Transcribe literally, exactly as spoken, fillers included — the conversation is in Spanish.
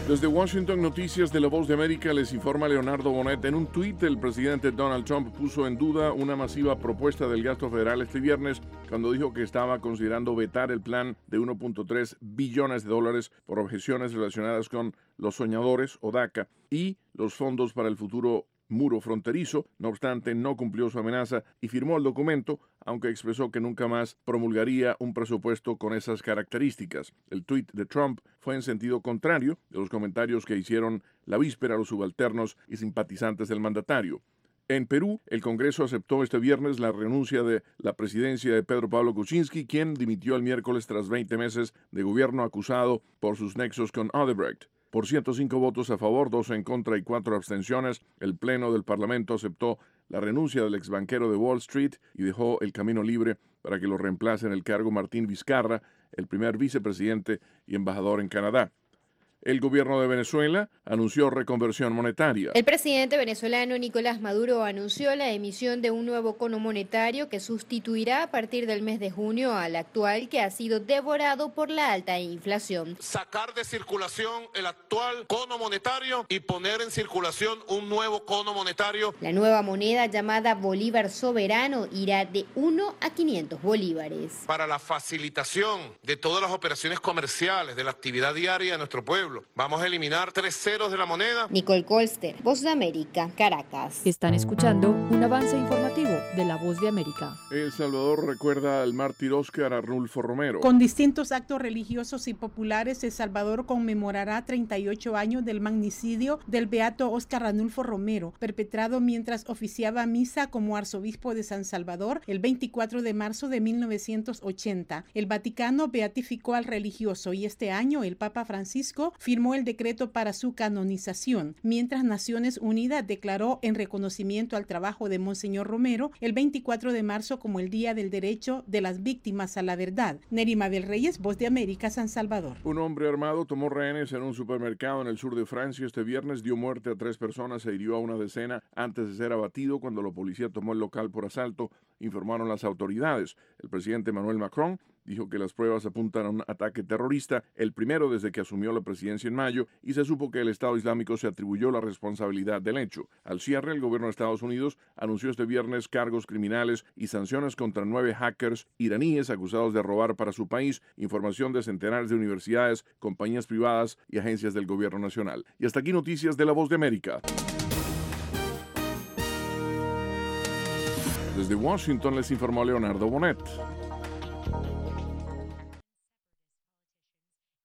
Desde Washington, Noticias de la Voz de América, les informa Leonardo Bonet. En un tuit, el presidente Donald Trump puso en duda una masiva propuesta del gasto federal este viernes cuando dijo que estaba considerando vetar el plan de uno punto tres billones de dólares por objeciones relacionadas con los soñadores o DACA y los fondos para el futuro muro fronterizo. No obstante, no cumplió su amenaza y firmó el documento, aunque expresó que nunca más promulgaría un presupuesto con esas características. El tuit de Trump fue en sentido contrario de los comentarios que hicieron la víspera los subalternos y simpatizantes del mandatario. En Perú, el Congreso aceptó este viernes la renuncia de la presidencia de Pedro Pablo Kuczynski, quien dimitió el miércoles tras veinte meses de gobierno acusado por sus nexos con Odebrecht. Por ciento cinco votos a favor, dos en contra y cuatro abstenciones, el Pleno del Parlamento aceptó la renuncia del exbanquero de Wall Street y dejó el camino libre para que lo reemplace en el cargo Martín Vizcarra, el primer vicepresidente y embajador en Canadá. El gobierno de Venezuela anunció reconversión monetaria. El presidente venezolano Nicolás Maduro anunció la emisión de un nuevo cono monetario que sustituirá a partir del mes de junio al actual, que ha sido devorado por la alta inflación. Sacar de circulación el actual cono monetario y poner en circulación un nuevo cono monetario. La nueva moneda, llamada Bolívar Soberano, irá de uno a quinientos bolívares. Para la facilitación de todas las operaciones comerciales, de la actividad diaria de nuestro pueblo, vamos a eliminar tres ceros de la moneda. Nicole Colster, Voz de América, Caracas. Están escuchando un avance informativo de la Voz de América. El Salvador recuerda al mártir Óscar Arnulfo Romero. Con distintos actos religiosos y populares, El Salvador conmemorará treinta y ocho años del magnicidio del beato Óscar Arnulfo Romero, perpetrado mientras oficiaba misa como arzobispo de San Salvador el veinticuatro de marzo de mil novecientos ochenta. El Vaticano beatificó al religioso y este año el Papa Francisco firmó el decreto para su canonización, mientras Naciones Unidas declaró en reconocimiento al trabajo de Monseñor Romero el veinticuatro de marzo como el Día del Derecho de las Víctimas a la Verdad. Nerima del Reyes, Voz de América, San Salvador. Un hombre armado tomó rehenes en un supermercado en el sur de Francia este viernes, dio muerte a tres personas e hirió a una decena antes de ser abatido cuando la policía tomó el local por asalto, informaron las autoridades. El presidente Emmanuel Macron dijo que las pruebas apuntan a un ataque terrorista, el primero desde que asumió la presidencia en mayo, y se supo que el Estado Islámico se atribuyó la responsabilidad del hecho. Al cierre, el gobierno de Estados Unidos anunció este viernes cargos criminales y sanciones contra nueve hackers iraníes acusados de robar para su país información de centenares de universidades, compañías privadas y agencias del gobierno nacional. Y hasta aquí noticias de La Voz de América. Desde Washington les informó Leonardo Bonet.